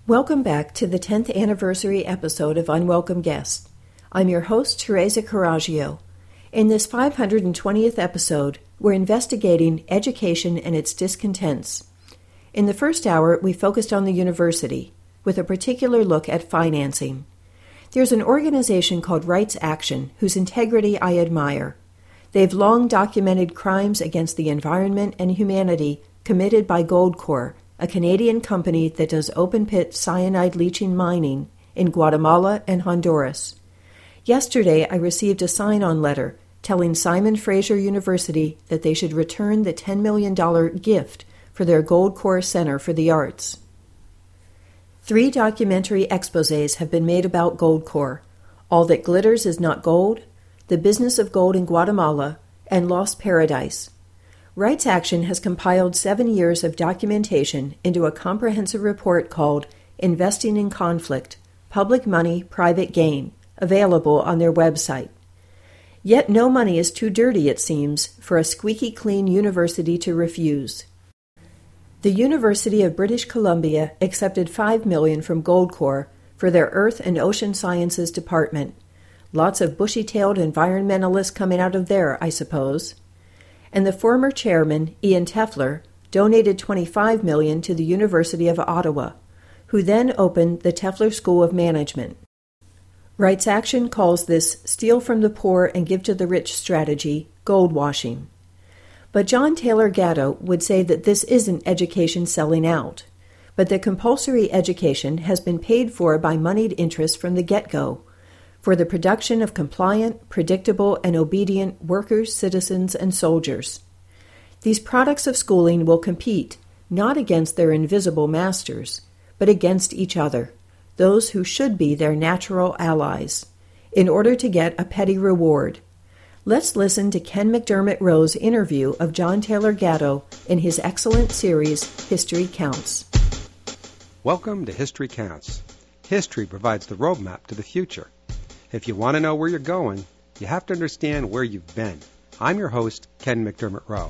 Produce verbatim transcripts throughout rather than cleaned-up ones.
Welcome back to the tenth anniversary episode of Unwelcome Guests. I'm your host, Teresa Coraggio. In this five hundred twentieth episode, we're investigating education and its discontents. In the first hour, we focused on the university, with a particular look at financing. There's an organization called Rights Action, whose integrity I admire. They've long documented crimes against the environment and humanity committed by Goldcorp, a Canadian company that does open-pit cyanide leaching mining in Guatemala and Honduras. Yesterday, I received a sign-on letter telling Simon Fraser University that they should return the ten million dollars gift for their Goldcorp Center for the Arts. Three documentary exposés have been made about Goldcorp: All That Glitters Is Not Gold, The Business of Gold in Guatemala, and Lost Paradise. Rights Action has compiled seven years of documentation into a comprehensive report called Investing in Conflict, Public Money, Private Gain, available on their website. Yet no money is too dirty, it seems, for a squeaky clean university to refuse. The University of British Columbia accepted five million dollars from Goldcorp for their Earth and Ocean Sciences Department. Lots of bushy-tailed environmentalists coming out of there, I suppose. And the former chairman, Ian Tefler, donated twenty-five million dollars to the University of Ottawa, who then opened the Tefler School of Management. Rights Action calls this steal from the poor and give to the rich strategy gold washing. But John Taylor Gatto would say that this isn't education selling out, but that compulsory education has been paid for by moneyed interests from the get-go, for the production of compliant, predictable, and obedient workers, citizens, and soldiers. These products of schooling will compete not against their invisible masters, but against each other, those who should be their natural allies, in order to get a petty reward. Let's listen to Ken McDermott Rowe's interview of John Taylor Gatto in his excellent series, History Counts. Welcome to History Counts. History provides the roadmap to the future. If you want to know where you're going, you have to understand where you've been. I'm your host, Ken McDermott Rowe.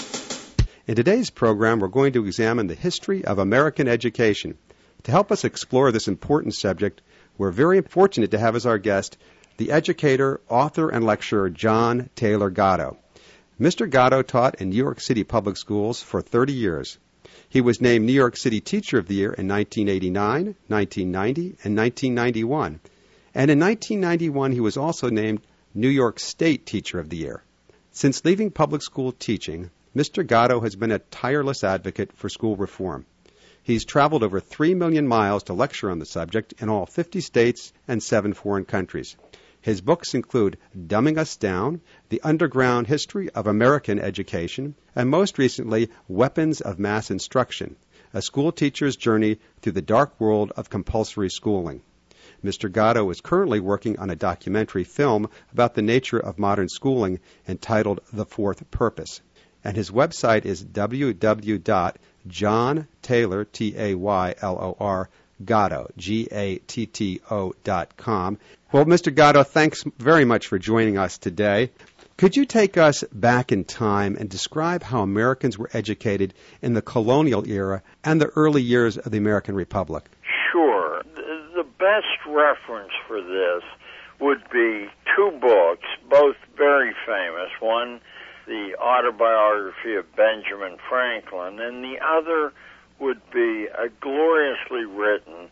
In today's program, we're going to examine the history of American education. To help us explore this important subject, we're very fortunate to have as our guest the educator, author, and lecturer John Taylor Gatto. Mister Gatto taught in New York City public schools for thirty years. He was named New York City Teacher of the Year in nineteen eighty-nine, nineteen ninety, and nineteen ninety-one. And in nineteen ninety-one, he was also named New York State Teacher of the Year. Since leaving public school teaching, Mister Gatto has been a tireless advocate for school reform. He's traveled over three million miles to lecture on the subject in all fifty states and seven foreign countries. His books include Dumbing Us Down, The Underground History of American Education, and most recently, Weapons of Mass Instruction, a school teacher's journey through the dark world of compulsory schooling. Mister Gatto is currently working on a documentary film about the nature of modern schooling entitled The Fourth Purpose. And his website is w w w dot john taylor, T A Y L O R, Gatto, G A T T O dot com. Well, Mister Gatto, thanks very much for joining us today. Could you take us back in time and describe how Americans were educated in the colonial era and the early years of the American Republic? Sure. The best reference for this would be two books, both very famous. One, the autobiography of Benjamin Franklin, and the other would be a gloriously written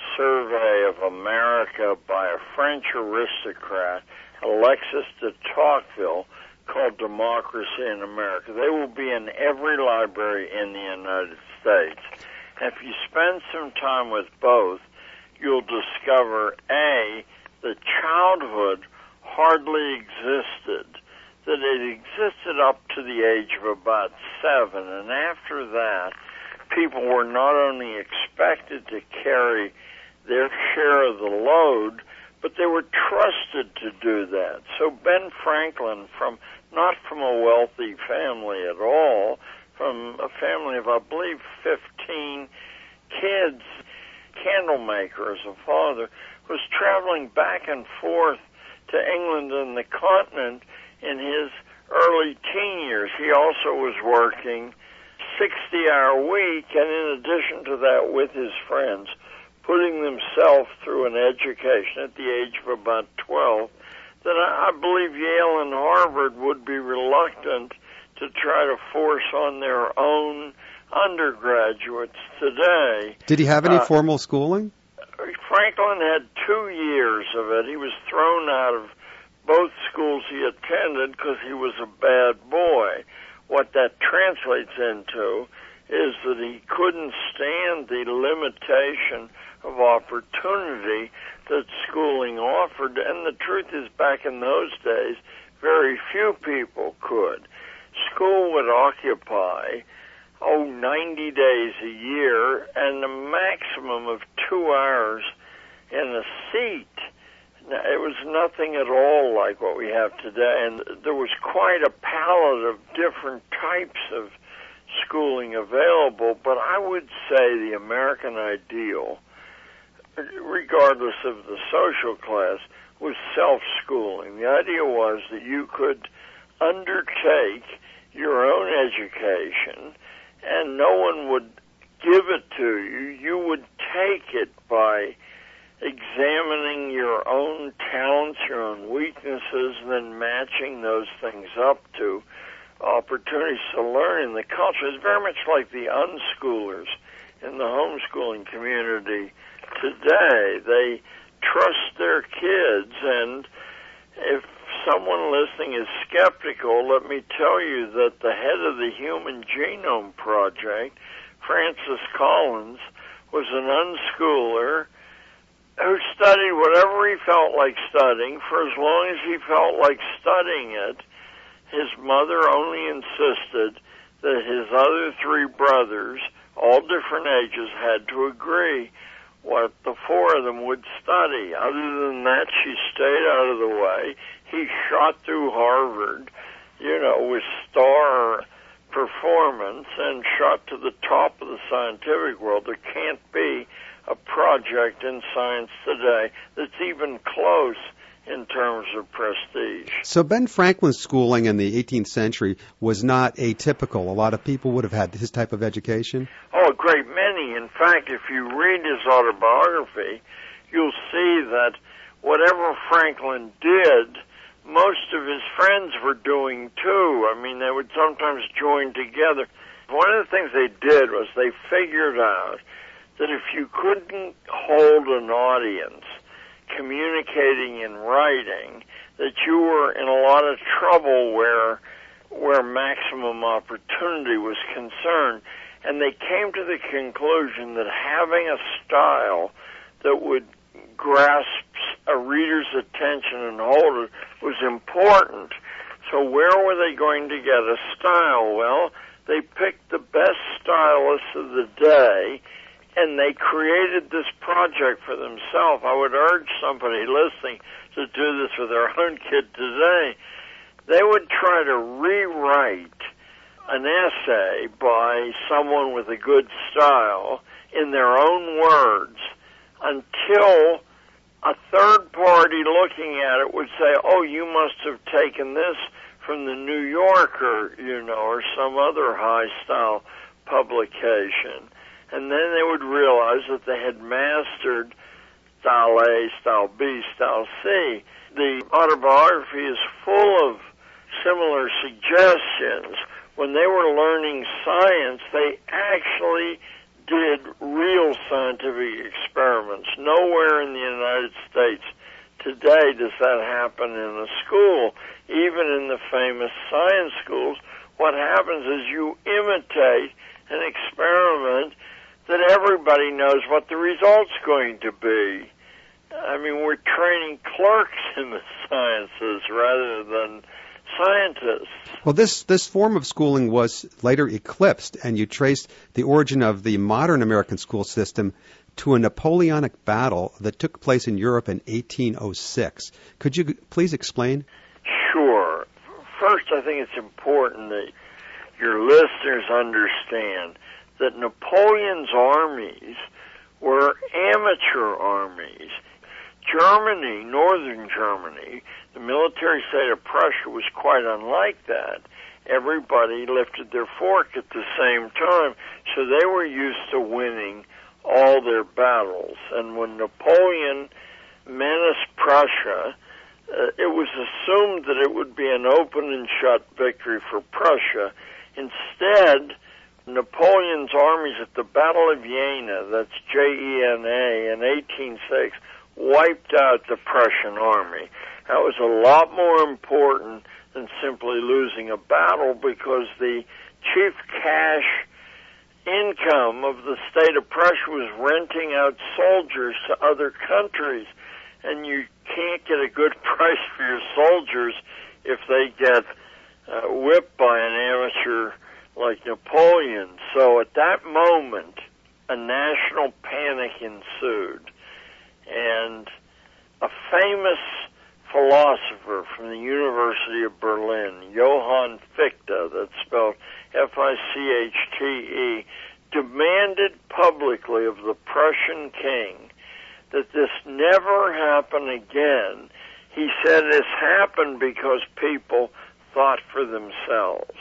survey of America by a French aristocrat, Alexis de Tocqueville, called Democracy in America. They will be in every library in the United States. And if you spend some time with both, you'll discover, A, that childhood hardly existed, that it existed up to the age of about seven, and after that, people were not only expected to carry their share of the load, but they were trusted to do that. So Ben Franklin, from not from a wealthy family at all, from a family of, I believe, fifteen kids, candle maker as a father, was traveling back and forth to England and the continent in his early teen years. He also was working sixty-hour week, and in addition to that, with his friends, putting themselves through an education at the age of about twelve, that I, I believe Yale and Harvard would be reluctant to try to force on their own undergraduates today. Did he have any uh, formal schooling? Franklin had two years of it. He was thrown out of both schools he attended because he was a bad boy. What that translates into is that he couldn't stand the limitation of opportunity that schooling offered. And the truth is, back in those days, very few people could. School would occupy, oh, ninety days a year and a maximum of two hours in a seat. Now, it was nothing at all like what we have today, and there was quite a palette of different types of schooling available, but I would say the American ideal, regardless of the social class, was self-schooling. The idea was that you could undertake your own education, and no one would give it to you. You would take it by examining your own talents, your own weaknesses, and then matching those things up to opportunities to learn in the culture. It's very much like the unschoolers in the homeschooling community today. They trust their kids, and if someone listening is skeptical, let me tell you that the head of the Human Genome Project, Francis Collins, was an unschooler who studied whatever he felt like studying for as long as he felt like studying it. His mother only insisted that his other three brothers, all different ages, had to agree what the four of them would study. Other than that, she stayed out of the way. He shot through Harvard, you know, with star performance and shot to the top of the scientific world. There can't be a project in science today that's even close in terms of prestige. So Ben Franklin's schooling in the eighteenth century was not atypical. A lot of people would have had his type of education? Oh, a great many. In fact, if you read his autobiography, you'll see that whatever Franklin did, most of his friends were doing too. I mean, they would sometimes join together. One of the things they did was they figured out that if you couldn't hold an audience communicating in writing, that you were in a lot of trouble where where maximum opportunity was concerned. And they came to the conclusion that having a style that would grasp a reader's attention and hold it was important. So where were they going to get a style? Well, they picked the best stylists of the day, and they created this project for themselves. I would urge somebody listening to do this with their own kid today. They would try to rewrite an essay by someone with a good style in their own words until a third party looking at it would say, oh, you must have taken this from the New Yorker, you know, or some other high-style publication. And then they would realize that they had mastered style A, style B, style C. The autobiography is full of similar suggestions. When they were learning science, they actually did real scientific experiments. Nowhere in the United States today does that happen in a school. Even in the famous science schools, what happens is you imitate an experiment that everybody knows what the result's going to be. I mean, we're training clerks in the sciences rather than scientists. Well, this, this form of schooling was later eclipsed, and you traced the origin of the modern American school system to a Napoleonic battle that took place in Europe in eighteen oh six. Could you please explain? Sure. First, I think it's important that your listeners understand that Napoleon's armies were amateur armies. Germany, northern Germany, the military state of Prussia was quite unlike that. Everybody lifted their fork at the same time, so they were used to winning all their battles. battles. And when Napoleon menaced Prussia, uh, it was assumed that it would be an open and shut victory for Prussia. Instead, Napoleon's armies at the Battle of Jena, that's J E N A, in eighteen oh six, wiped out the Prussian army. That was a lot more important than simply losing a battle, because the chief cash income of the state of Prussia was renting out soldiers to other countries, and you can't get a good price for your soldiers if they get uh, whipped by an amateur like Napoleon. So at that moment, a national panic ensued, and a famous philosopher from the University of Berlin, Johann Fichte, that's spelled F I C H T E, demanded publicly of the Prussian king that this never happen again. He said this happened because people thought for themselves.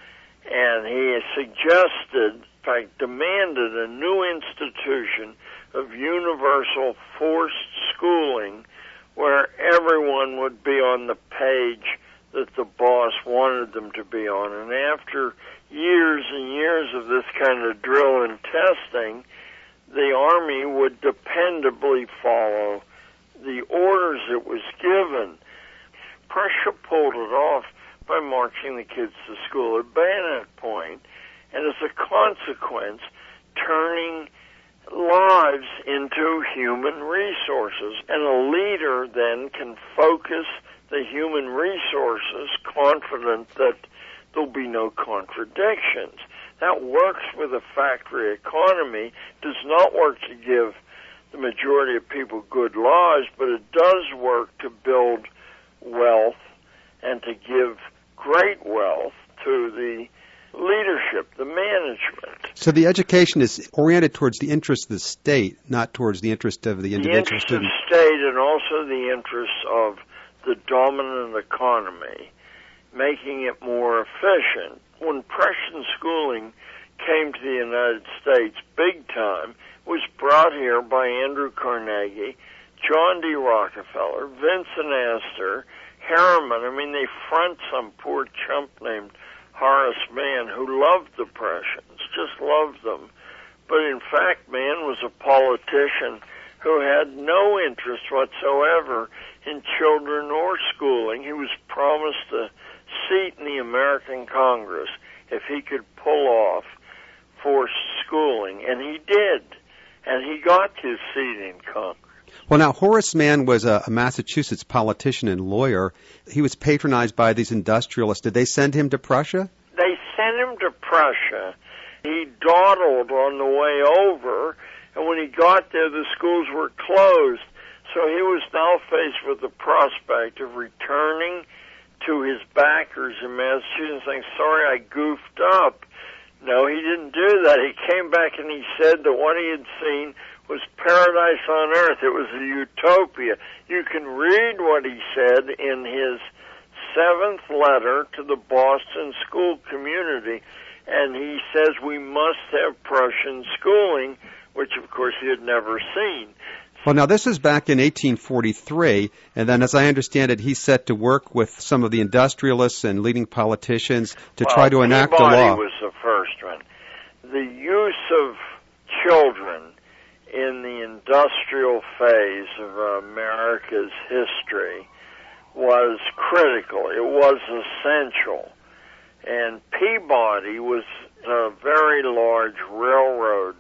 And he suggested, in fact, demanded a new institution of universal forced schooling where everyone would be on the page that the boss wanted them to be on. And after years and years of this kind of drill and testing, the army would dependably follow the orders it was given. Prussia pulled it off by marching the kids to school at bayonet point, and as a consequence, turning lives into human resources. And a leader then can focus the human resources, confident that there'll be no contradictions. That works with a factory economy, does not work to give the majority of people good lives, but it does work to build wealth and to give great wealth to the leadership, the management. So the education is oriented towards the interest of the state, not towards the interest of the individual the interest student. of the state, and also the interests of the dominant economy, making it more efficient. When Prussian schooling came to the United States big time, it was brought here by Andrew Carnegie, John D. Rockefeller, Vincent Astor, Harriman. I mean, they front some poor chump named Horace Mann who loved the Prussians, just loved them. But in fact, Mann was a politician who had no interest whatsoever in children or schooling. He was promised a seat in the American Congress if he could pull off forced schooling, and he did, and he got his seat in Congress. Well, now, Horace Mann was a, a Massachusetts politician and lawyer. He was patronized by these industrialists. Did they send him to Prussia? They sent him to Prussia. He dawdled on the way over, and when he got there, the schools were closed. So he was now faced with the prospect of returning to his backers in Massachusetts, saying, sorry, I goofed up. No, he didn't do that. He came back and he said that what he had seen was paradise on earth. It was a utopia. You can read what he said in his seventh letter to the Boston school community, and he says we must have Prussian schooling, which of course he had never seen. Well, now, this is back in eighteen forty-three, and then, as I understand it, he set to work with some of the industrialists and leading politicians to well, try to enact a law. Peabody was the first one. The use of children in the industrial phase of America's history was critical. It was essential. And Peabody was a very large railroad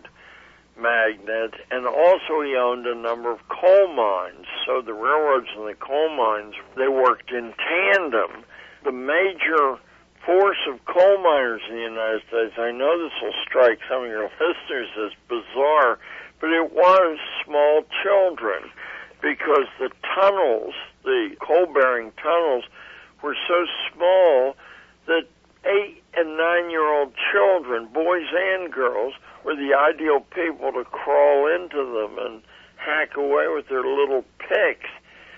magnate, and also he owned a number of coal mines. So the railroads and the coal mines, they worked in tandem. The major force of coal miners in the United States, I know this will strike some of your listeners as bizarre, but it was small children, because the tunnels, the coal-bearing tunnels, were so small that eight and nine-year-old children, boys and girls, were the ideal people to crawl into them and hack away with their little picks.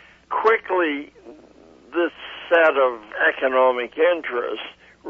Quickly, this set of economic interests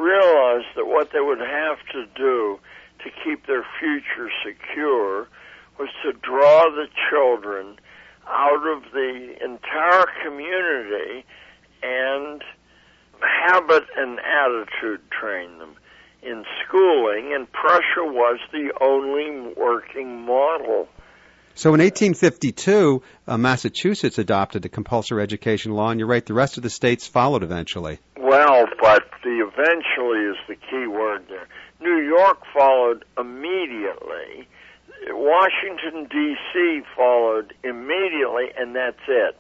realized that what they would have to do to keep their future secure was to draw the children out of the entire community and habit and attitude train them in schooling, and Prussia was the only working model. So in eighteen fifty-two, uh, Massachusetts adopted a compulsory education law, and you're right, the rest of the states followed eventually. Well, but the eventually is the key word there. New York followed immediately. Washington, D C followed immediately, and that's it.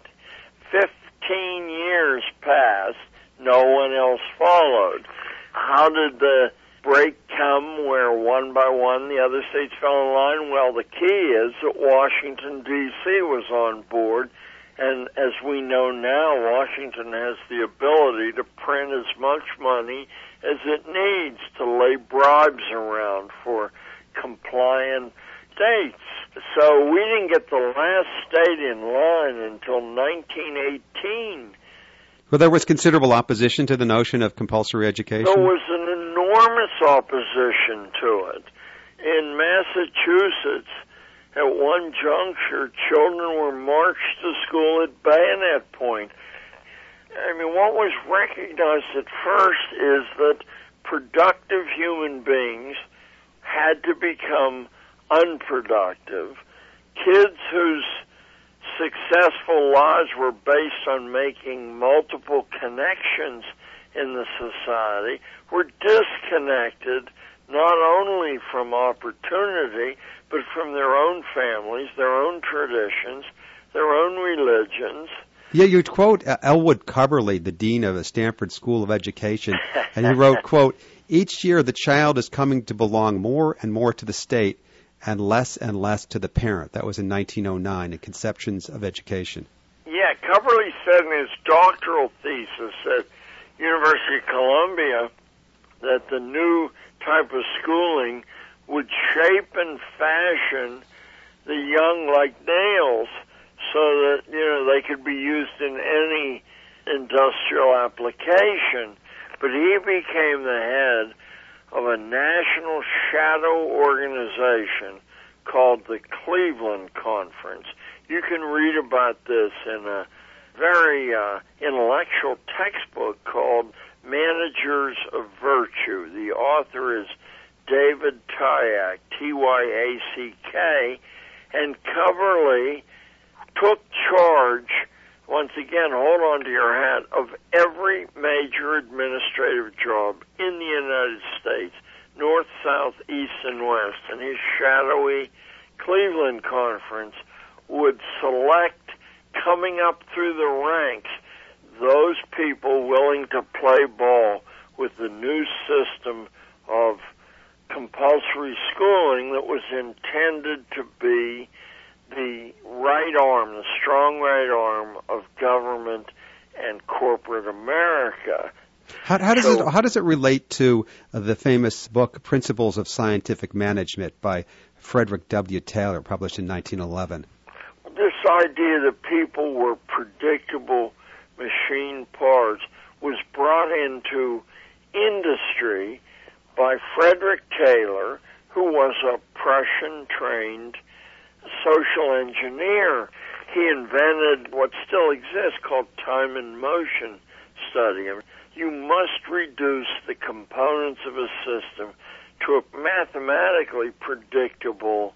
Fifteen years passed, no one else followed. How did the break come where one by one the other states fell in line? Well, the key is that Washington, D C was on board, and as we know now, Washington has the ability to print as much money as it needs to lay bribes around for compliant states. So we didn't get the last state in line until nineteen eighteen. Well, there was considerable opposition to the notion of compulsory education. There was an enormous opposition to it. In Massachusetts, at one juncture, children were marched to school at bayonet point. I mean, what was recognized at first is that productive human beings had to become unproductive. Kids whose successful lives were based on making multiple connections in the society were disconnected not only from opportunity, but from their own families, their own traditions, their own religions. Yeah, you quote uh, Elwood Cubberley, the dean of the Stanford School of Education, and he wrote, quote, "Each year the child is coming to belong more and more to the state and less and less to the parent." That was in nineteen oh nine in Conceptions of Education. Yeah, Cubberley said in his doctoral thesis at University of Columbia that the new type of schooling would shape and fashion the young like nails so that, you know, they could be used in any industrial application. But he became the head of a national shadow organization called the Cleveland Conference. You can read about this in a very uh, intellectual textbook called Managers of Virtue. The author is David Tyack, T Y A C K, and Cubberley took charge, once again, hold on to your hat, of every major administrative job in the United States, north, south, east, and west. And his shadowy Cleveland Conference would select, coming up through the ranks, those people willing to play ball with the new system of compulsory schooling that was intended to be the right arm, the strong right arm of government and corporate America. How, how does so, it how does it relate to uh, the famous book Principles of Scientific Management by Frederick W. Taylor, published in nineteen eleven? This idea that people were predictable machine parts was brought into industry by Frederick Taylor, who was a Prussian-trained social engineer. He invented what still exists called time and motion study. I mean, you must reduce the components of a system to a mathematically predictable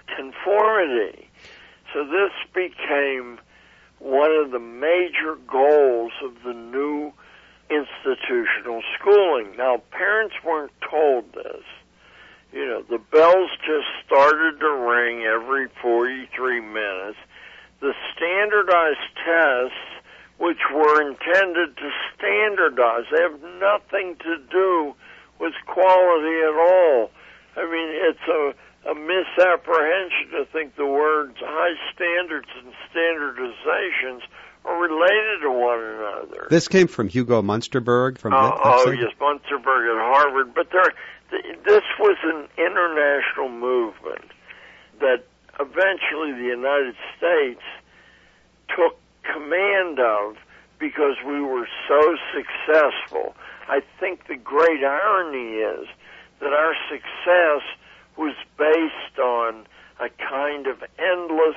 conformity. So this became one of the major goals of the new institutional schooling. Now, parents weren't told this. You know, the bells just started to ring every forty-three minutes. The standardized tests, which were intended to standardize, they have nothing to do with quality at all. I mean, it's a, a misapprehension to think the words high standards and standardizations are related to one another. This came from Hugo Munsterberg from uh, Oh, Leipzig? yes, Munsterberg at Harvard. But there, th- this was an international movement that eventually the United States took command of because we were so successful. I think the great irony is that our success was based on a kind of endless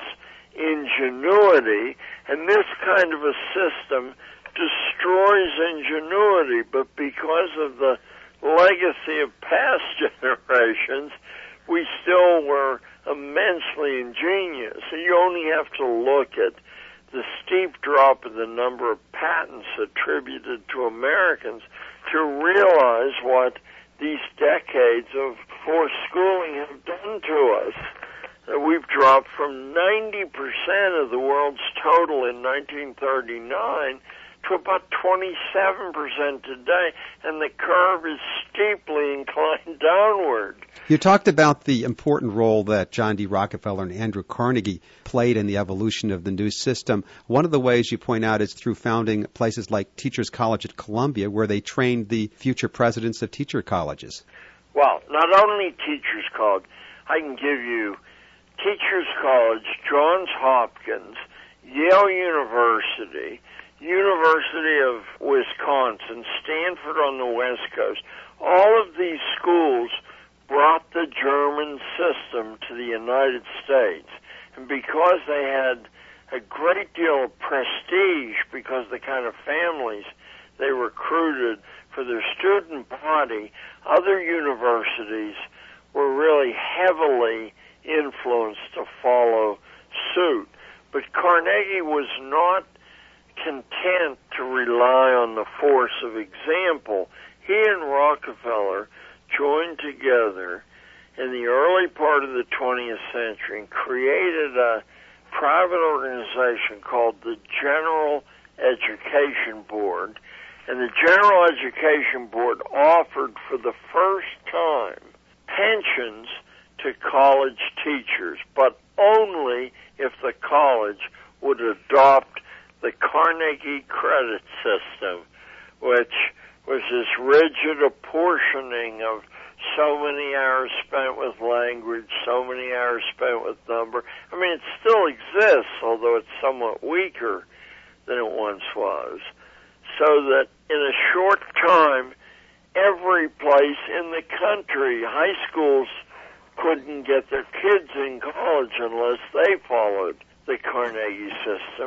ingenuity, and this kind of a system destroys ingenuity, but because of the legacy of past generations, we still were immensely ingenious. So you only have to look at the steep drop in the number of patents attributed to Americans to realize what these decades of forced schooling have done to us. Uh, we've dropped from ninety percent of the world's total in nineteen thirty-nine to about twenty-seven percent today, and the curve is steeply inclined downward. You talked about the important role that John D. Rockefeller and Andrew Carnegie played in the evolution of the new system. One of the ways you point out is through founding places like Teachers College at Columbia, where they trained the future presidents of teacher colleges. Well, not only Teachers College, I can give you Teachers College, Johns Hopkins, Yale University, University of Wisconsin, Stanford on the West Coast. All of these schools brought the German system to the United States. And because they had a great deal of prestige, because the kind of families they recruited for their student body, other universities were really heavily influenced to follow suit. But Carnegie was not content to rely on the force of example. He and Rockefeller joined together in the early part of the twentieth century and created a private organization called the General Education Board. And the General Education Board offered for the first time pensions to college teachers, but only if the college would adopt the Carnegie credit system, which was this rigid apportioning of so many hours spent with language, so many hours spent with number. I mean, it still exists, although it's somewhat weaker than it once was. So that in a short time, every place in the country, high schools couldn't get their kids in college unless they followed the Carnegie system.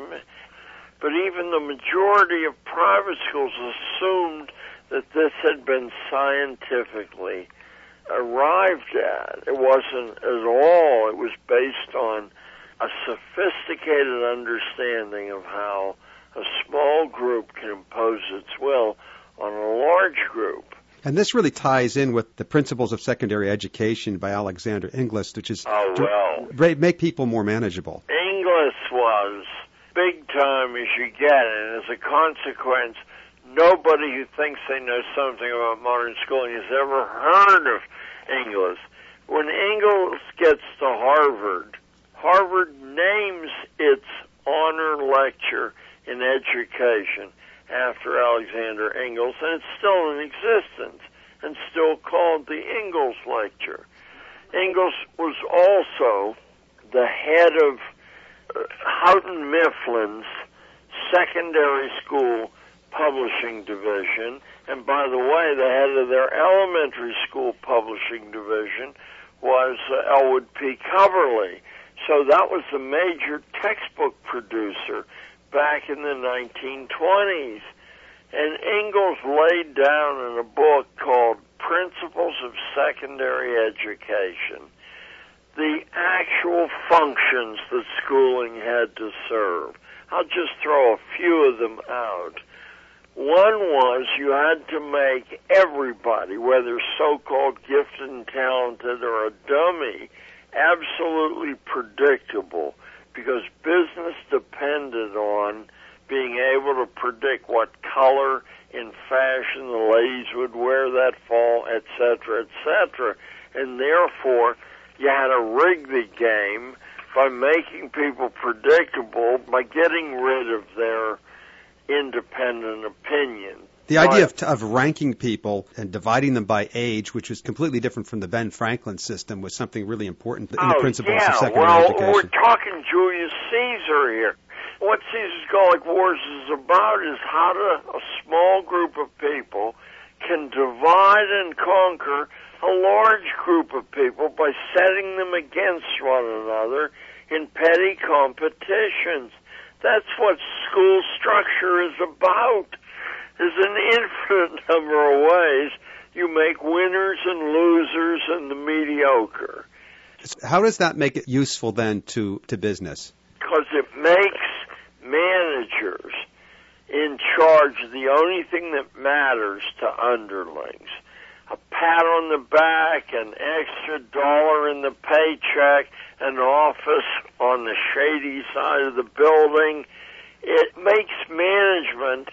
But even the majority of private schools assumed that this had been scientifically arrived at. It wasn't at all. It was based on a sophisticated understanding of how a small group can impose its will on a large group. And this really ties in with the Principles of Secondary Education by Alexander Inglis, which is oh, well. to make people more manageable. Inglis was big time as you get, and as a consequence, nobody who thinks they know something about modern schooling has ever heard of Inglis. When Inglis gets to Harvard, Harvard names its honor lecture in education after Alexander Inglis, and it's still in existence and still called the Inglis Lecture. Inglis was also the head of uh, Houghton Mifflin's secondary school publishing division, and by the way, the head of their elementary school publishing division was uh, Elwood P. Coverley. So that was the major textbook producer back in the nineteen twenties. And Inglis laid down in a book called Principles of Secondary Education the actual functions that schooling had to serve. I'll just throw a few of them out. One was you had to make everybody, whether so-called gifted and talented or a dummy, absolutely predictable, because business depended on being able to predict what color in fashion the ladies would wear that fall, et cetera, et cetera. And therefore, you had to rig the game by making people predictable, by getting rid of their independent opinion. The idea of, of ranking people and dividing them by age, which was completely different from the Ben Franklin system, was something really important in oh, the principles yeah. of secondary well, education. We're talking Julius Caesar here. What Caesar's Gallic Wars is about is how to, a small group of people can divide and conquer a large group of people by setting them against one another in petty competitions. That's what school structure is about. There's an infinite number of ways you make winners and losers and the mediocre. How does that make it useful then to, to business? Because it makes managers in charge the only thing that matters to underlings. A pat on the back, an extra dollar in the paycheck, an office on the shady side of the building. It makes management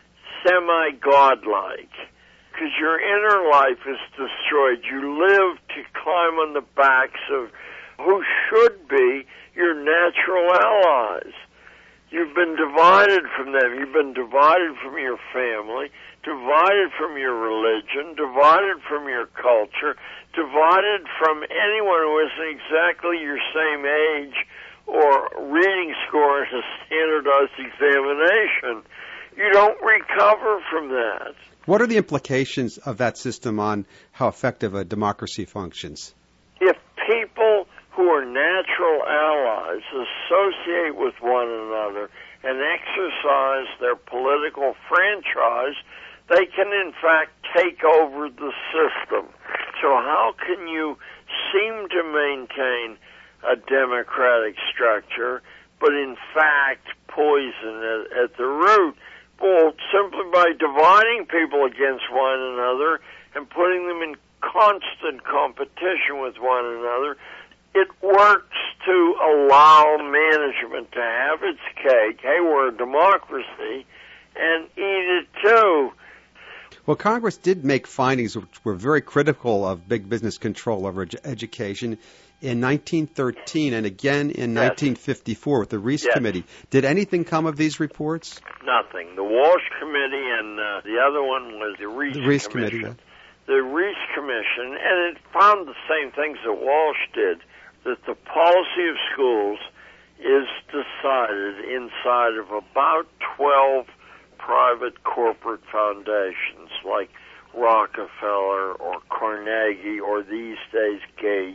semi-godlike because your inner life is destroyed. You live to climb on the backs of who should be your natural allies. You've been divided from them. You've been divided from your family, divided from your religion, divided from your culture, divided from anyone who isn't exactly your same age or reading score in a standardized examination. You don't recover from that. What are the implications of that system on how effective a democracy functions? If people who are natural allies associate with one another and exercise their political franchise, they can in fact take over the system. So how can you seem to maintain a democratic structure, but in fact poison it at the root? Well, simply by dividing people against one another and putting them in constant competition with one another, it works to allow management to have its cake. Hey, we're a democracy, and eat it too. Well, Congress did make findings which were very critical of big business control over ed- education in nineteen thirteen and again in yes. nineteen fifty-four with the Reece yes. Committee. Did anything come of these reports? Nothing. The Walsh Committee and uh, the other one was the Reece, the Reece Commission. Committee. Yeah. The Reece Commission, and it found the same things that Walsh did, that the policy of schools is decided inside of about twelve private corporate foundations like Rockefeller or Carnegie or these days Gates.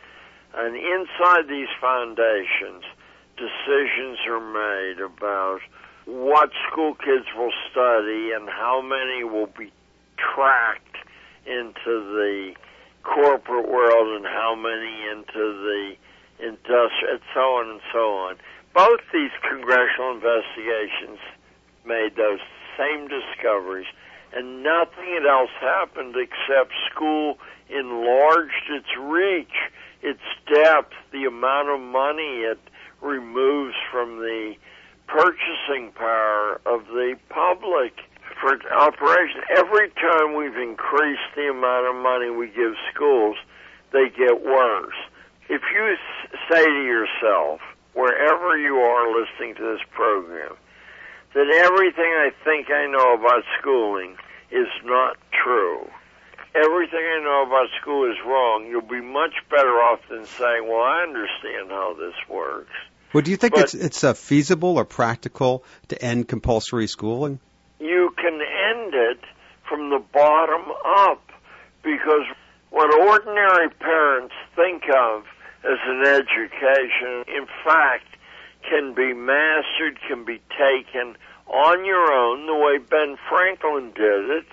And inside these foundations, decisions are made about what school kids will study and how many will be tracked into the corporate world and how many into the industrial, and so on and so on. Both these congressional investigations made those same discoveries, and nothing else happened except school enlarged its reach, its depth, the amount of money it removes from the purchasing power of the public for operation. Every time we've increased the amount of money we give schools, they get worse. If you say to yourself, wherever you are listening to this program, that everything I think I know about schooling is not true, everything I know about school is wrong, you'll be much better off than saying, well, I understand how this works. Well, do you think but it's it's uh, feasible or practical to end compulsory schooling? You can end it from the bottom up, because what ordinary parents think of as an education, in fact, can be mastered, can be taken on your own, the way Ben Franklin did it,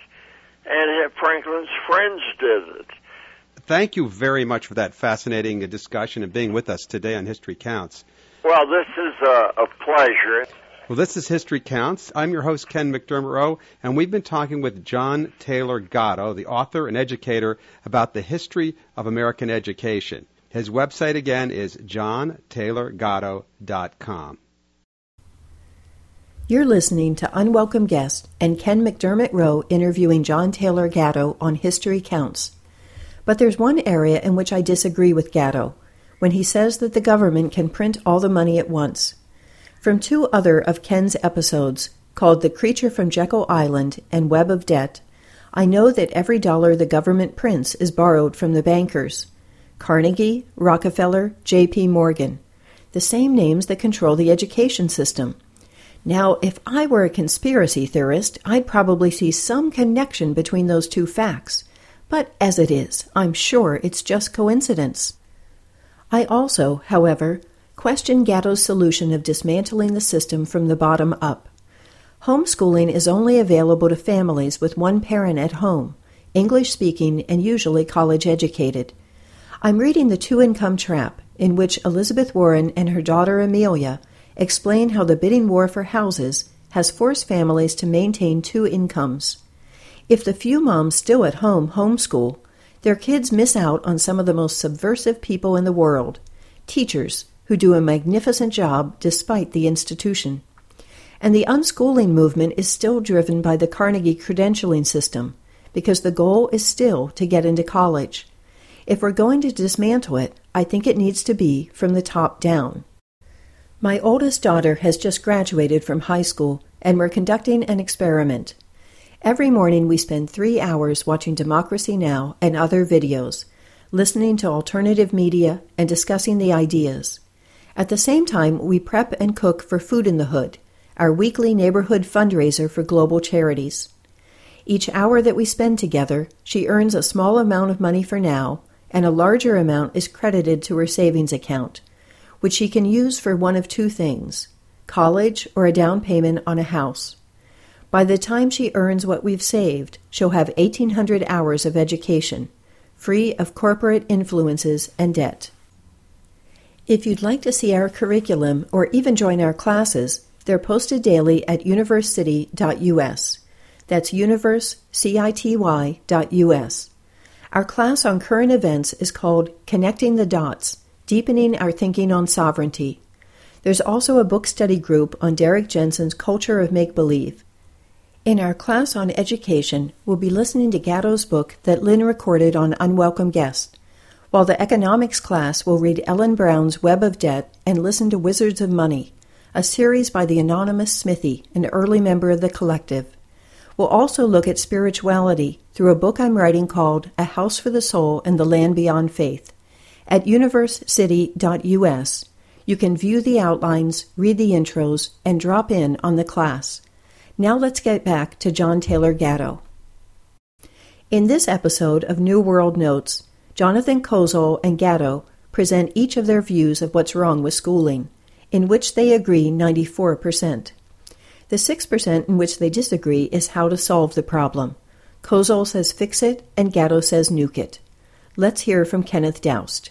and Franklin's friends did it. Thank you very much for that fascinating discussion and being with us today on History Counts. Well, this is a, a pleasure. Well, this is History Counts. I'm your host, Ken McDermott Rowe, and we've been talking with John Taylor Gatto, the author and educator, about the history of American education. His website, again, is john taylor gatto dot com. You're listening to Unwelcome Guest and Ken McDermott Rowe interviewing John Taylor Gatto on History Counts. But there's one area in which I disagree with Gatto, when he says that the government can print all the money at once. From two other of Ken's episodes, called The Creature from Jekyll Island and Web of Debt, I know that every dollar the government prints is borrowed from the bankers. Carnegie, Rockefeller, J P. Morgan, the same names that control the education system. Now, if I were a conspiracy theorist, I'd probably see some connection between those two facts, But as it is, I'm sure it's just coincidence. I also, however, question Gatto's solution of dismantling the system from the bottom up. Homeschooling is only available to families with one parent at home, English-speaking and usually college-educated. I'm reading The Two-Income Trap, in which Elizabeth Warren and her daughter Amelia explain how the bidding war for houses has forced families to maintain two incomes. If the few moms still at home homeschool, their kids miss out on some of the most subversive people in the world, teachers who do a magnificent job despite the institution. And the unschooling movement is still driven by the Carnegie credentialing system, because the goal is still to get into college. If we're going to dismantle it, I think it needs to be from the top down. My oldest daughter has just graduated from high school, and we're conducting an experiment. Every morning we spend three hours watching Democracy Now! And other videos, listening to alternative media, and discussing the ideas. At the same time, we prep and cook for Food in the Hood, our weekly neighborhood fundraiser for global charities. Each hour that we spend together, she earns a small amount of money for now, and a larger amount is credited to her savings account, which she can use for one of two things, college or a down payment on a house. By the time she earns what we've saved, she'll have eighteen hundred hours of education, free of corporate influences and debt. If you'd like to see our curriculum or even join our classes, they're posted daily at universe city dot U S. That's universe city dot U S. Our class on current events is called Connecting the Dots, Deepening Our Thinking on Sovereignty. There's also a book study group on Derrick Jensen's Culture of Make-Believe. In our class on education, we'll be listening to Gatto's book that Lynn recorded on Unwelcome Guest, while the economics class will read Ellen Brown's Web of Debt and listen to Wizards of Money, a series by the anonymous Smithy, an early member of the collective. We'll also look at spirituality through a book I'm writing called A House for the Soul and the Land Beyond Faith. At universe city dot U S, you can view the outlines, read the intros, and drop in on the class. Now let's get back to John Taylor Gatto. In this episode of New World Notes, Jonathan Kozol and Gatto present each of their views of what's wrong with schooling, in which they agree ninety-four percent. The six percent in which they disagree is how to solve the problem. Kozol says fix it, and Gatto says nuke it. Let's hear from Kenneth Doust.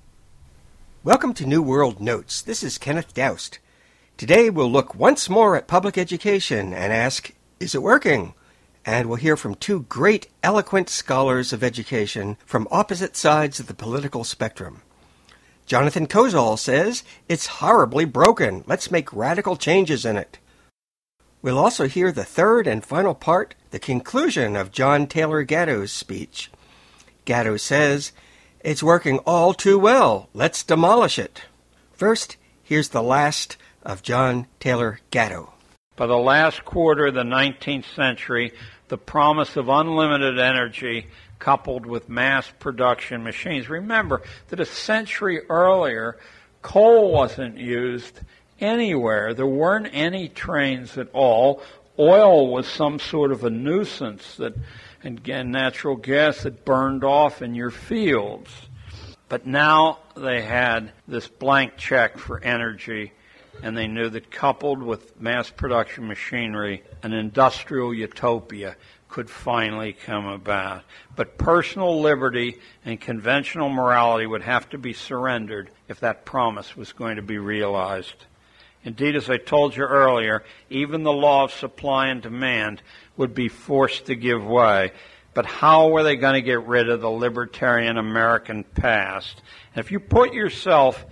Welcome to New World Notes. This is Kenneth Doust. Today we'll look once more at public education and ask, is it working? And we'll hear from two great, eloquent scholars of education from opposite sides of the political spectrum. Jonathan Kozol says, it's horribly broken. Let's make radical changes in it. We'll also hear the third and final part, the conclusion of John Taylor Gatto's speech. Gatto says, it's working all too well. Let's demolish it. First, here's the last of John Taylor Gatto. By the last quarter of the nineteenth century, the promise of unlimited energy coupled with mass production machines. Remember that a century earlier, coal wasn't used anywhere. There weren't any trains at all. Oil was some sort of a nuisance that, and again, natural gas that burned off in your fields. But now they had this blank check for energy, and they knew that coupled with mass production machinery, an industrial utopia could finally come about. But personal liberty and conventional morality would have to be surrendered if that promise was going to be realized. Indeed, as I told you earlier, even the law of supply and demand would be forced to give way. But how were they going to get rid of the libertarian American past? And if you put yourself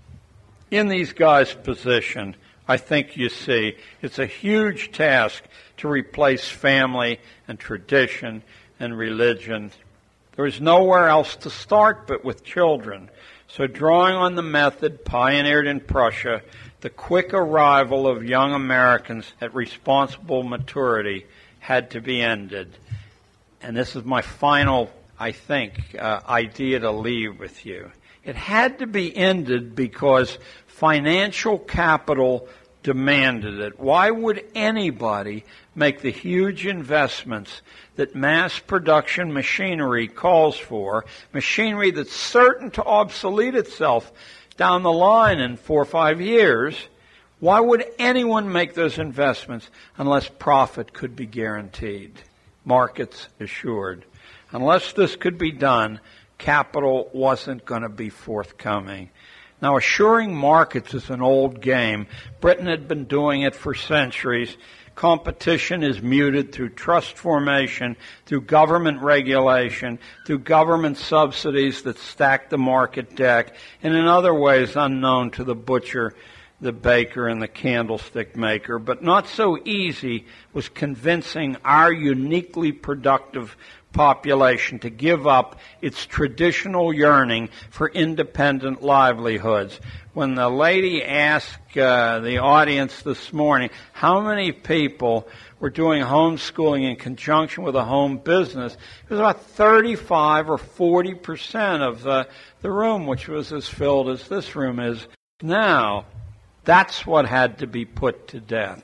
in these guys' position, I think you see it's a huge task to replace family and tradition and religion. There is nowhere else to start but with children. So drawing on the method pioneered in Prussia, the quick arrival of young Americans at responsible maturity had to be ended. And this is my final, I think, uh, idea to leave with you. It had to be ended because financial capital demanded it. Why would anybody make the huge investments that mass production machinery calls for, machinery that's certain to obsolete itself down the line in four or five years? Why would anyone make those investments unless profit could be guaranteed, markets assured? Unless this could be done, capital wasn't going to be forthcoming. Now, assuring markets is an old game. Britain had been doing it for centuries. Competition is muted through trust formation, through government regulation, through government subsidies that stack the market deck, and in other ways unknown to the butcher, the baker, and the candlestick maker. But not so easy was convincing our uniquely productive population to give up its traditional yearning for independent livelihoods. When the lady asked uh, the audience this morning how many people were doing homeschooling in conjunction with a home business, it was about thirty-five or forty percent of the, the room, which was as filled as this room is now. That's what had to be put to death.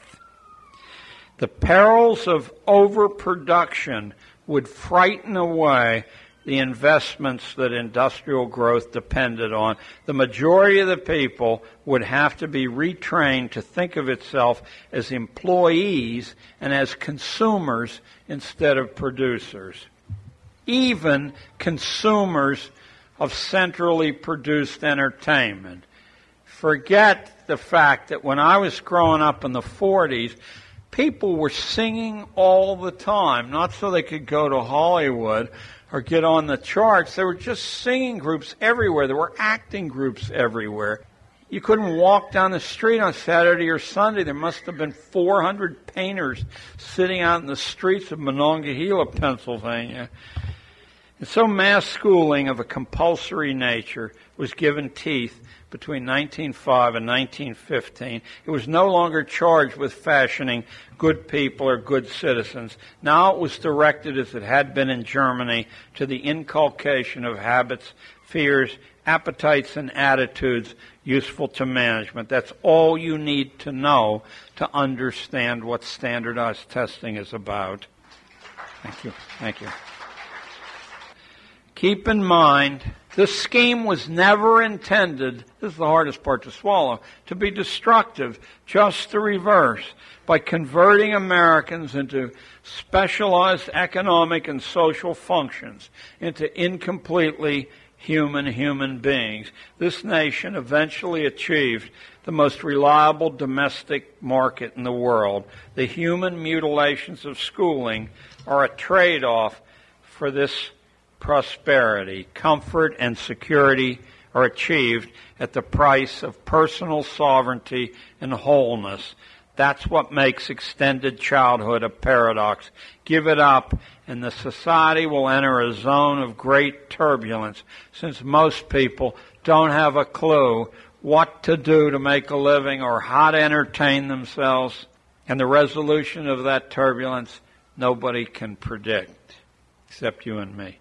The perils of overproduction would frighten away the investments that industrial growth depended on. The majority of the people would have to be retrained to think of itself as employees and as consumers instead of producers. Even consumers of centrally produced entertainment. Forget the fact that when I was growing up in the forties, people were singing all the time, not so they could go to Hollywood or get on the charts. There were just singing groups everywhere. There were acting groups everywhere. You couldn't walk down the street on Saturday or Sunday. There must have been four hundred painters sitting out in the streets of Monongahela, Pennsylvania. And so mass schooling of a compulsory nature was given teeth between nineteen oh five and nineteen fifteen. It was no longer charged with fashioning good people or good citizens. Now it was directed, as it had been in Germany, to the inculcation of habits, fears, appetites, and attitudes useful to management. That's all you need to know to understand what standardized testing is about. Thank you. Thank you. Keep in mind, this scheme was never intended, this is the hardest part to swallow, to be destructive, just the reverse. By converting Americans into specialized economic and social functions, into incompletely human human beings, this nation eventually achieved the most reliable domestic market in the world. The human mutilations of schooling are a trade-off for this prosperity. Comfort and security are achieved at the price of personal sovereignty and wholeness. That's what makes extended childhood a paradox. Give it up, and the society will enter a zone of great turbulence, since most people don't have a clue what to do to make a living or how to entertain themselves. And the resolution of that turbulence, nobody can predict, except you and me.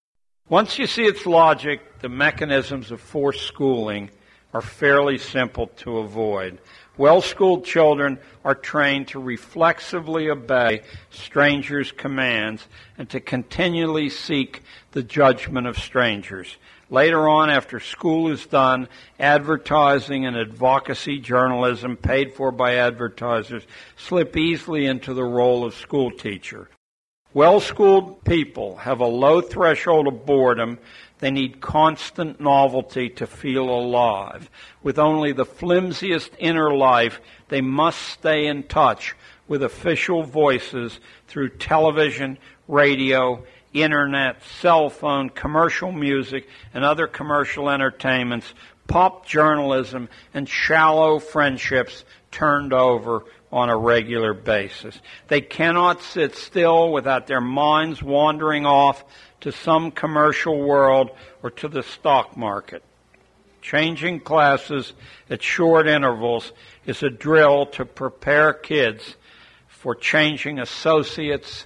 Once you see its logic, the mechanisms of forced schooling are fairly simple to avoid. Well-schooled children are trained to reflexively obey strangers' commands and to continually seek the judgment of strangers. Later on, after school is done, advertising and advocacy journalism paid for by advertisers slip easily into the role of school teacher. Well-schooled people have a low threshold of boredom. They need constant novelty to feel alive. With only the flimsiest inner life, they must stay in touch with official voices through television, radio, internet, cell phone, commercial music, and other commercial entertainments, pop journalism, and shallow friendships turned over on a regular basis. They cannot sit still without their minds wandering off to some commercial world or to the stock market. Changing classes at short intervals is a drill to prepare kids for changing associates,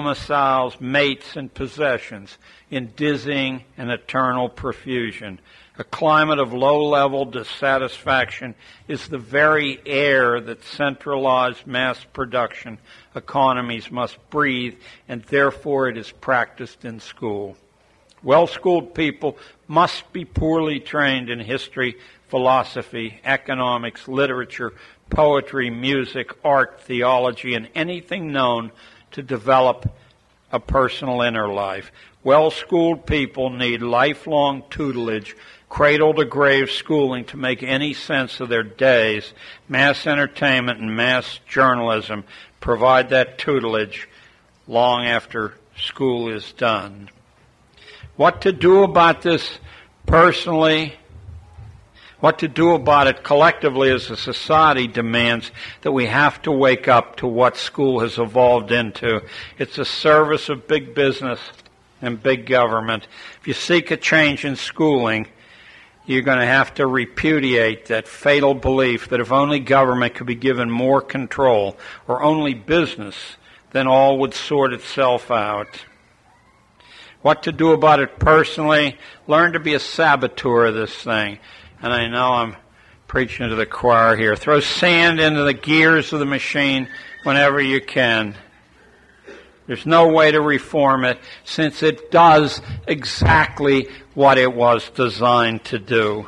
domiciles, mates, and possessions in dizzying and eternal profusion. A climate of low-level dissatisfaction is the very air that centralized mass production economies must breathe, and therefore it is practiced in school. Well-schooled people must be poorly trained in history, philosophy, economics, literature, poetry, music, art, theology, and anything known to develop a personal inner life. Well-schooled people need lifelong tutelage, cradle-to-grave schooling to make any sense of their days. Mass entertainment and mass journalism provide that tutelage long after school is done. What to do about this personally, what to do about it collectively as a society demands that we have to wake up to what school has evolved into. It's a service of big business and big government. If you seek a change in schooling, you're going to have to repudiate that fatal belief that if only government could be given more control, or only business, then all would sort itself out. What to do about it personally? Learn to be a saboteur of this thing. And I know I'm preaching to the choir here. Throw sand into the gears of the machine whenever you can. There's no way to reform it, since it does exactly what it was designed to do.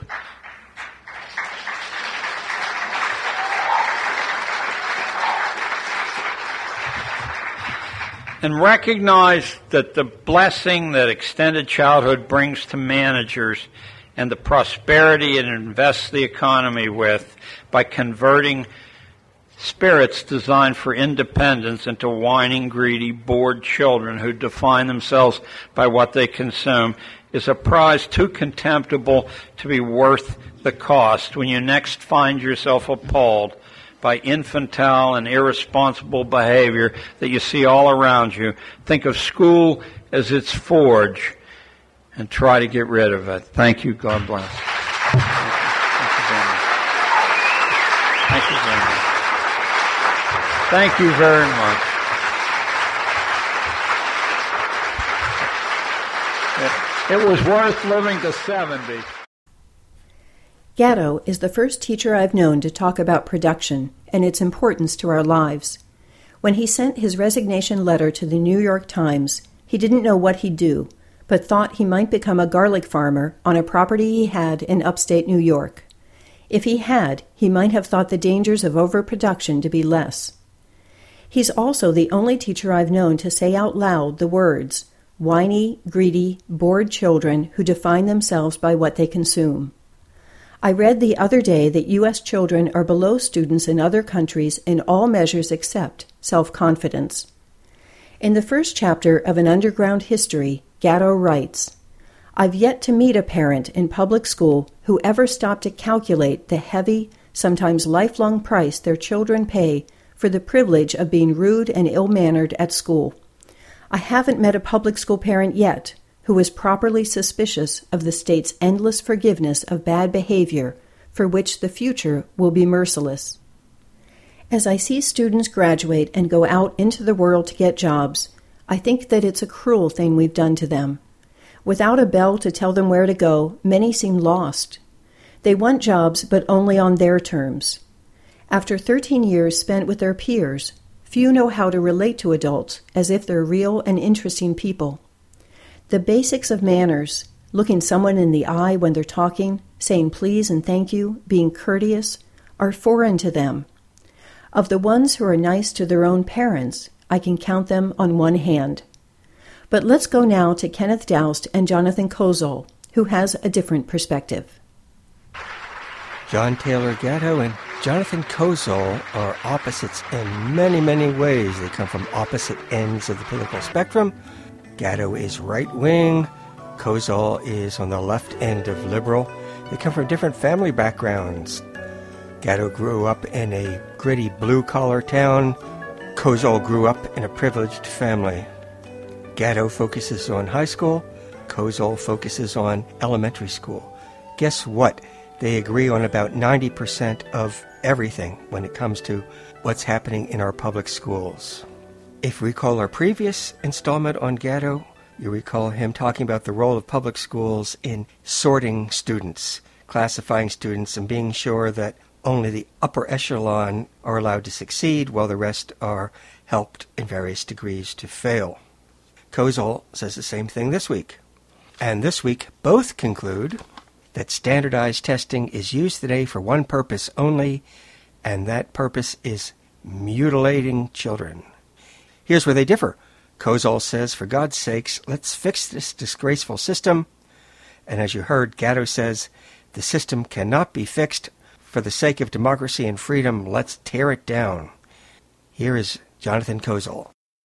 And recognize that the blessing that extended childhood brings to managers and the prosperity it invests the economy with by converting spirits designed for independence into whining, greedy, bored children who define themselves by what they consume is a prize too contemptible to be worth the cost. When you next find yourself appalled by infantile and irresponsible behavior that you see all around you, think of school as its forge and try to get rid of it. Thank you. God bless. Thank you very much. Thank you very much. It, it was worth living to seventy. Gatto is the first teacher I've known to talk about production and its importance to our lives. When he sent his resignation letter to the New York Times, he didn't know what he'd do, but thought he might become a garlic farmer on a property he had in upstate New York. If he had, he might have thought the dangers of overproduction to be less. He's also the only teacher I've known to say out loud the words, whiny, greedy, bored children who define themselves by what they consume. I read the other day that U S children are below students in other countries in all measures except self-confidence. In the first chapter of An Underground History, Gatto writes, I've yet to meet a parent in public school who ever stopped to calculate the heavy, sometimes lifelong price their children pay for the privilege of being rude and ill-mannered at school. I haven't met a public school parent yet who is properly suspicious of the state's endless forgiveness of bad behavior, for which the future will be merciless. As I see students graduate and go out into the world to get jobs, I think that it's a cruel thing we've done to them. Without a bell to tell them where to go, many seem lost. They want jobs, but only on their terms. After thirteen years spent with their peers, few know how to relate to adults as if they're real and interesting people. The basics of manners, looking someone in the eye when they're talking, saying please and thank you, being courteous, are foreign to them. Of the ones who are nice to their own parents, I can count them on one hand. But let's go now to Kenneth Daoust and Jonathan Kozol, who has a different perspective. John Taylor Gatto and Jonathan Kozol are opposites in many, many ways. They come from opposite ends of the political spectrum. Gatto is right-wing. Kozol is on the left end of liberal. They come from different family backgrounds. Gatto grew up in a gritty blue-collar town. Kozol grew up in a privileged family. Gatto focuses on high school. Kozol focuses on elementary school. Guess what? They agree on about ninety percent of everything when it comes to what's happening in our public schools. If we recall our previous installment on Gatto, You recall him talking about the role of public schools in sorting students, classifying students, and being sure that only the upper echelon are allowed to succeed while the rest are helped in various degrees to fail. Kozol says the same thing this week. And this week, both conclude that standardized testing is used today for one purpose only, and that purpose is mutilating children. Here's where they differ. Kozol says, for God's sakes, let's fix this disgraceful system. And as you heard, Gatto says, the system cannot be fixed. For the sake of democracy and freedom, let's tear it down. Here is Jonathan Kozol.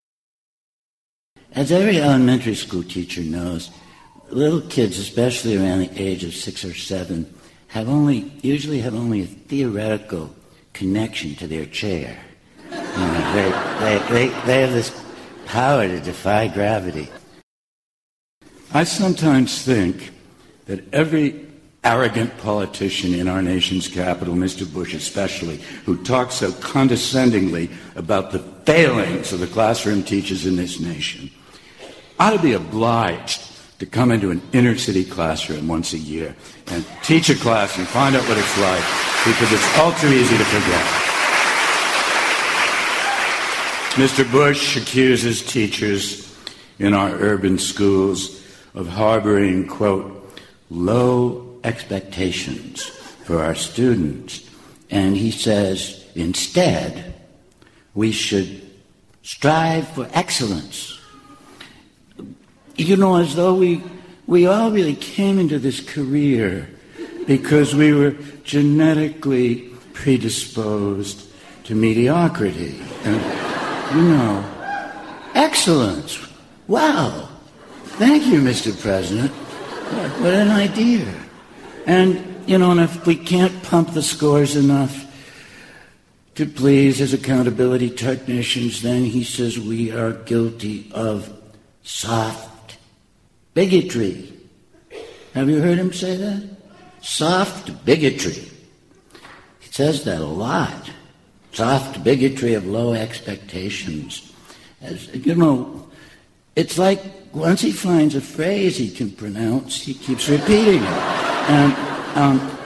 As every elementary school teacher knows, little kids, especially around the age of six or seven, have only usually have only a theoretical connection to their chair. You know, they, they, they, they have this power to defy gravity. I sometimes think that every arrogant politician in our nation's capital, Mister Bush especially, who talks so condescendingly about the failings of the classroom teachers in this nation, ought to be obliged to come into an inner-city classroom once a year and teach a class and find out what it's like, because it's all too easy to forget. Mister Bush accuses teachers in our urban schools of harboring, quote, low expectations for our students. And he says, instead, we should strive for excellence. You know, as though we, we all really came into this career because we were genetically predisposed to mediocrity. And, you know, excellence. Wow. Thank you, Mister President. What, what an idea. And, you know, and if we can't pump the scores enough to please his accountability technicians, then he says we are guilty of soft bigotry. Have you heard him say that? Soft bigotry. He says that a lot. Soft bigotry of low expectations. As, you know, it's like once he finds a phrase he can pronounce, he keeps repeating it. And um,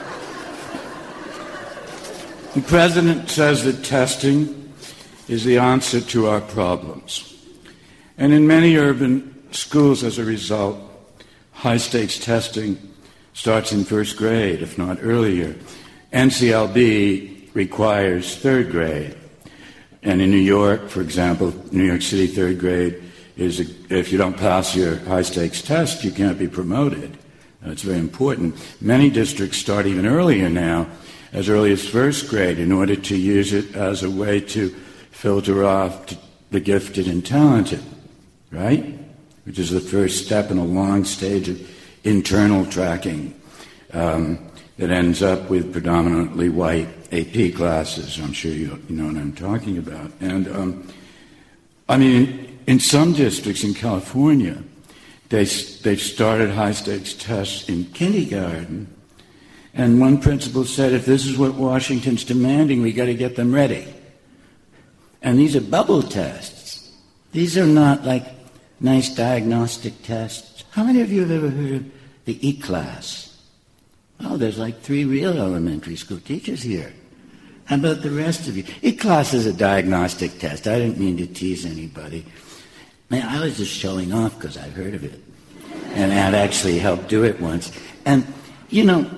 the president says that testing is the answer to our problems. And in many urban schools, as a result, high-stakes testing starts in first grade, if not earlier. N C L B requires third grade. And in New York, for example, New York City third grade is, a, if you don't pass your high-stakes test, you can't be promoted. That's very important. Many districts start even earlier now, as early as first grade, in order to use it as a way to filter off the gifted and talented, right? Which is the first step in a long stage of internal tracking um, that ends up with predominantly white A P classes. I'm sure you, you know what I'm talking about. And, um, I mean, in some districts in California, they, they've started high-stakes tests in kindergarten, and one principal said, if this is what Washington's demanding, we got to get them ready. And these are bubble tests. These are not like nice diagnostic tests. How many of you have ever heard of the E-class? Oh, there's like three real elementary school teachers here. How about the rest of you? E-class is a diagnostic test. I didn't mean to tease anybody. Man, I was just showing off because I've heard of it. And I've actually helped do it once. And, you know,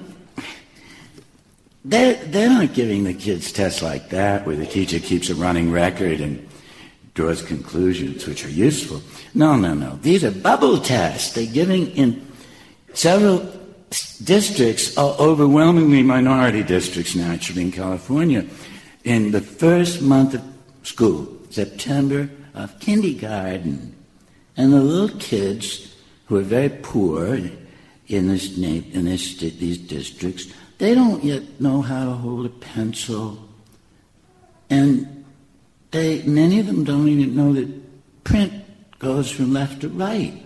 they're, they're not giving the kids tests like that where the teacher keeps a running record and draws conclusions which are useful. No, no, no. These are bubble tests. They're giving in several districts, overwhelmingly minority districts naturally in California, in the first month of school, September of kindergarten. And the little kids who are very poor in this in this these districts, they don't yet know how to hold a pencil, and they many of them don't even know that print goes from left to right,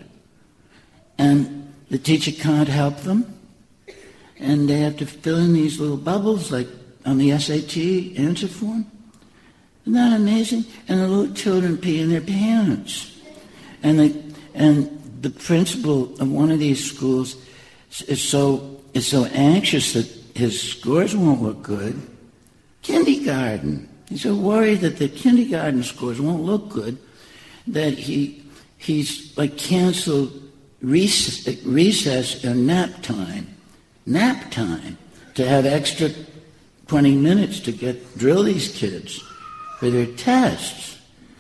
and the teacher can't help them, and they have to fill in these little bubbles like on the S A T answer form. Isn't that amazing? And the little children pee in their pants, and they and the principal of one of these schools is so is so anxious that his scores won't look good. Kindergarten. He's so worried that the kindergarten scores won't look good that he he's like canceled recess, recess and nap time. Nap time to have extra twenty minutes to get drill these kids for their tests.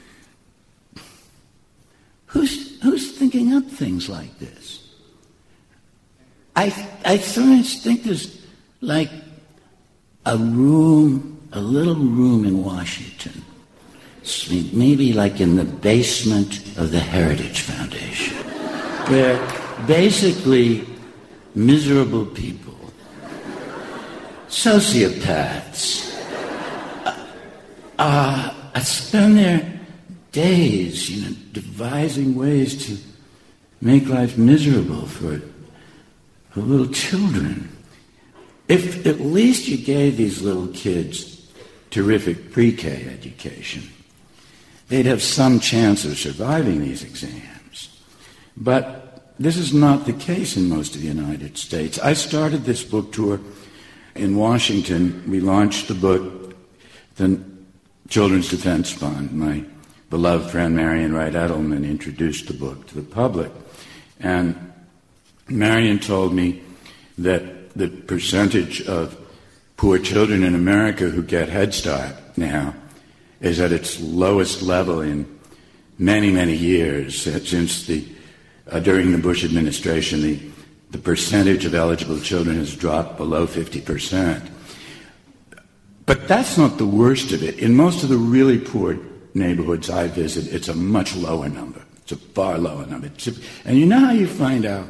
Who's who's thinking up things like this? I I sometimes think there's like a room, a little room in Washington, maybe like in the basement of the Heritage Foundation, where basically miserable people, sociopaths, uh, uh, spend their days, you know, devising ways to make life miserable for, for little children. If at least you gave these little kids terrific pre-K education, they'd have some chance of surviving these exams. But this is not the case in most of the United States. I started this book tour in Washington. We launched the book, the Children's Defense Fund. My beloved friend Marian Wright Edelman introduced the book to the public. And Marian told me that the percentage of poor children in America who get Head Start now is at its lowest level in many, many years. Since the uh, during the Bush administration, the, the percentage of eligible children has dropped below fifty percent. But that's not the worst of it. In most of the really poor neighborhoods I visit, it's a much lower number. It's a far lower number. It's a, and you know how you find out?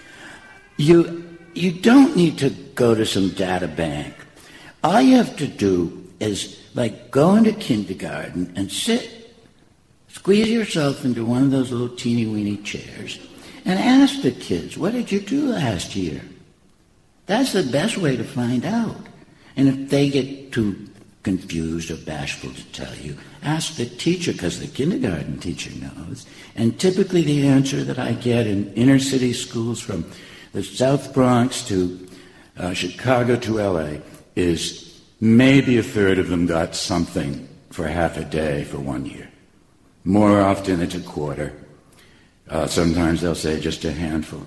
You you don't need to go to some data bank. All you have to do is like go into kindergarten and sit, squeeze yourself into one of those little teeny-weeny chairs and ask the kids, what did you do last year? That's the best way to find out. And if they get too confused or bashful to tell you, ask the teacher, because the kindergarten teacher knows. And typically the answer that I get in inner city schools from the South Bronx to uh, Chicago to L A is maybe a third of them got something for half a day for one year. More often it's a quarter. Uh, sometimes they'll say just a handful.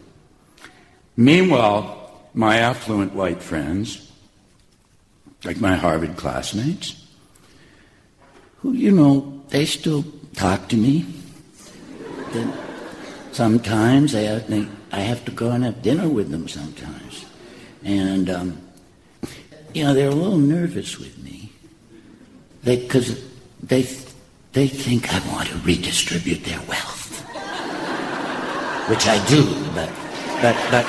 Meanwhile, my affluent white friends, like my Harvard classmates, who, you know, they still talk to me. Then sometimes they, they, I have to go and have dinner with them sometimes. And, um, you know, they're a little nervous with me. Because they, they, they think I want to redistribute their wealth. Which I do, but, but, but,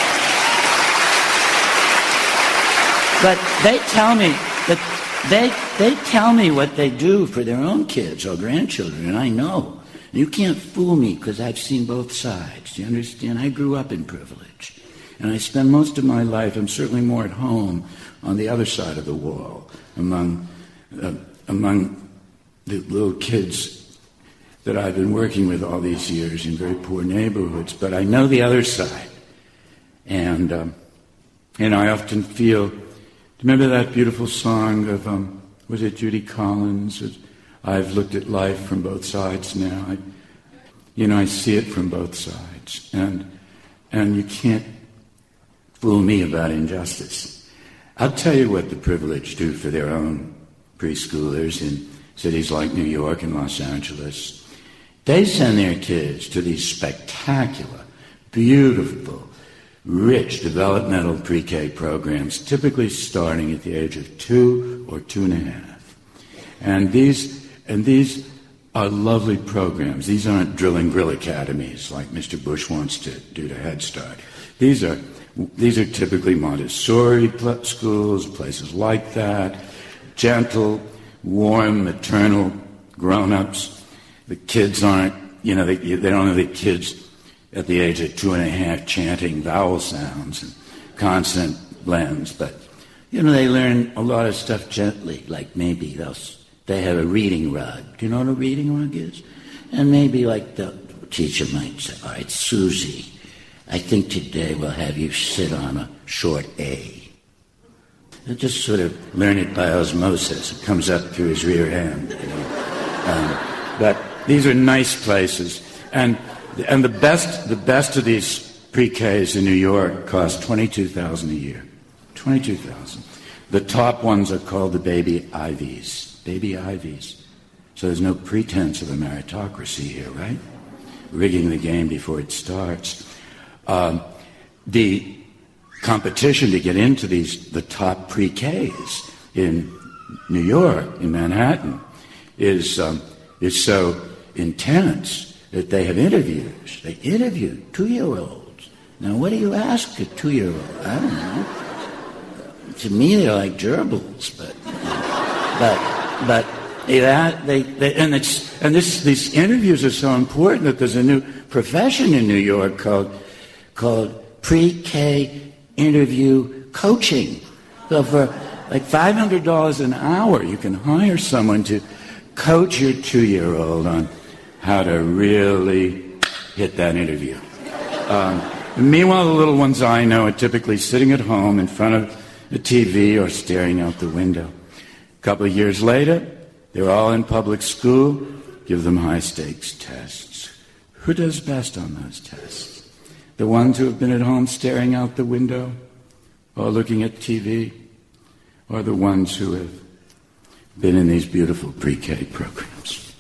but they tell me that they, they tell me what they do for their own kids or grandchildren, and I know. You can't fool me because I've seen both sides. Do you understand? I grew up in privilege. And I spend most of my life, I'm certainly more at home on the other side of the wall, among, uh, among the little kids that I've been working with all these years in very poor neighborhoods. But I know the other side. And, um, and I often feel, remember that beautiful song of, um, was it Judy Collins? I've looked at life from both sides now. I, you know, I see it from both sides. And and you can't fool me about injustice. I'll tell you what the privileged do for their own preschoolers in cities like New York and Los Angeles. They send their kids to these spectacular, beautiful, rich developmental pre-K programs, typically starting at the age of two or two and a half. And these And these are lovely programs. These aren't drill and grill academies like Mister Bush wants to do to Head Start. These are these are typically Montessori pl- schools, places like that. Gentle, warm, maternal grown-ups. The kids aren't, you know, they, they don't have the kids at the age of two and a half chanting vowel sounds and consonant blends, but you know, they learn a lot of stuff gently, like maybe they'll. They have a reading rug. Do you know what a reading rug is? And maybe like the, teacher might say, all right, Susie, I think today we'll have you sit on a short A. He'll just sort of learn it by osmosis. It comes up through his rear end. You know? um, but these are nice places. And and the best the best of these pre-Ks in New York cost twenty-two thousand dollars a year. twenty-two thousand dollars. The top ones are called the Baby Ivies. Baby Ivies. So there's no pretense of a meritocracy here, right? Rigging the game before it starts. Um, the competition to get into these the top pre-Ks in New York, in Manhattan, is um, is so intense that they have interviews. They interview two-year-olds. Now, what do you ask a two-year-old? I don't know. To me, they're like gerbils, but but but that they, they and it's and this these interviews are so important that there's a new profession in New York called called pre-K interview coaching. So for like five hundred dollars an hour, you can hire someone to coach your two-year-old on how to really hit that interview. Um, meanwhile, the little ones I know are typically sitting at home in front of the T V or staring out the window. A couple of years later, they're all in public school. Give them high-stakes tests. Who does best on those tests? The ones who have been at home staring out the window or looking at T V, or the ones who have been in these beautiful pre-K programs?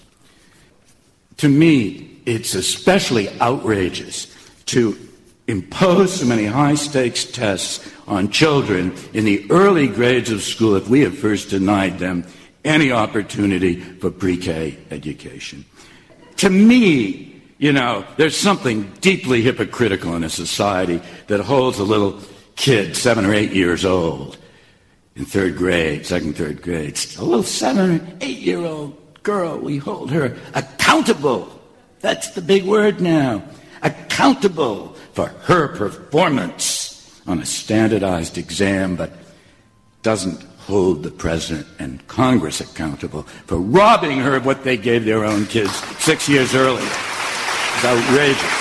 To me, it's especially outrageous to impose so many high-stakes tests on children in the early grades of school if we have first denied them any opportunity for pre-K education. To me, you know, there's something deeply hypocritical in a society that holds a little kid, seven or eight years old, in third grade, second, third grade, a little seven or eight-year-old girl, we hold her accountable. That's the big word now. Accountable for her performance on a standardized exam, but doesn't hold the president and Congress accountable for robbing her of what they gave their own kids six years earlier. It's outrageous.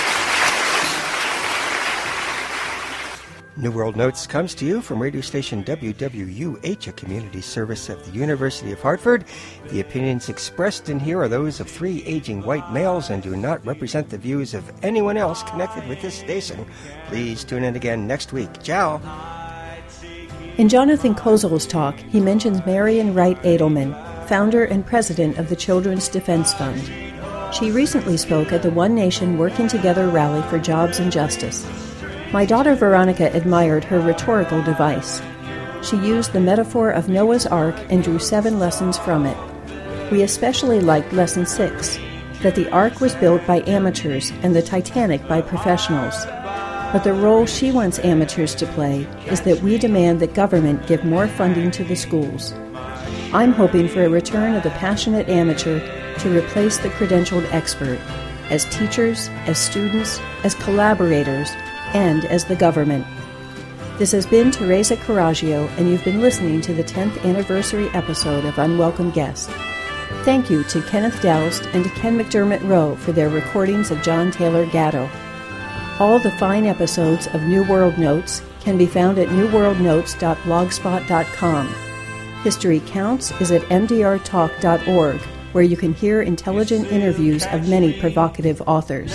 New World Notes comes to you from radio station W W U H, a community service of the University of Hartford. The opinions expressed in here are those of three aging white males and do not represent the views of anyone else connected with this station. Please tune in again next week. Ciao. In Jonathan Kozol's talk, he mentions Marian Wright Edelman, founder and president of the Children's Defense Fund. She recently spoke at the One Nation Working Together rally for jobs and justice. My daughter Veronica admired her rhetorical device. She used the metaphor of Noah's Ark and drew seven lessons from it. We especially liked lesson six, that the Ark was built by amateurs and the Titanic by professionals. But the role she wants amateurs to play is that we demand that government give more funding to the schools. I'm hoping for a return of the passionate amateur to replace the credentialed expert, as teachers, as students, as collaborators, and as the government. This has been Teresa Coraggio, and you've been listening to the tenth anniversary episode of Unwelcome Guest. Thank you to Kenneth Doust and to Ken McDermott Rowe for their recordings of John Taylor Gatto. All the fine episodes of New World Notes can be found at new world notes dot blogspot dot com. History Counts is at m d r talk dot org, where you can hear intelligent interviews of many provocative authors.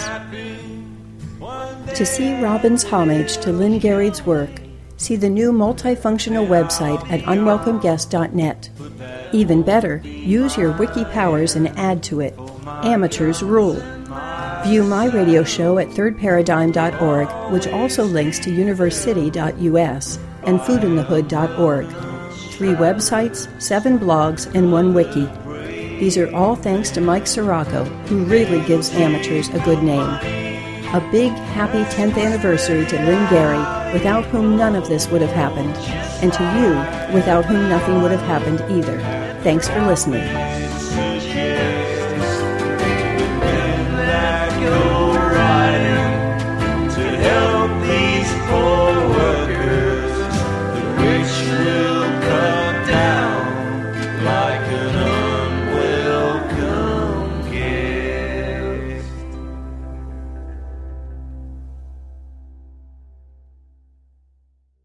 To see Robin's homage to Lynn Garried's work, see the new multifunctional website at unwelcome guest dot net. Even better, use your wiki powers and add to it. Amateurs rule. View my radio show at third paradigm dot org, which also links to university dot u s and food in the hood dot org. Three websites, seven blogs, and one wiki. These are all thanks to Mike Sirocco, who really gives amateurs a good name. A big, happy tenth anniversary to Lynn Gary, without whom none of this would have happened, and to you, without whom nothing would have happened either. Thanks for listening.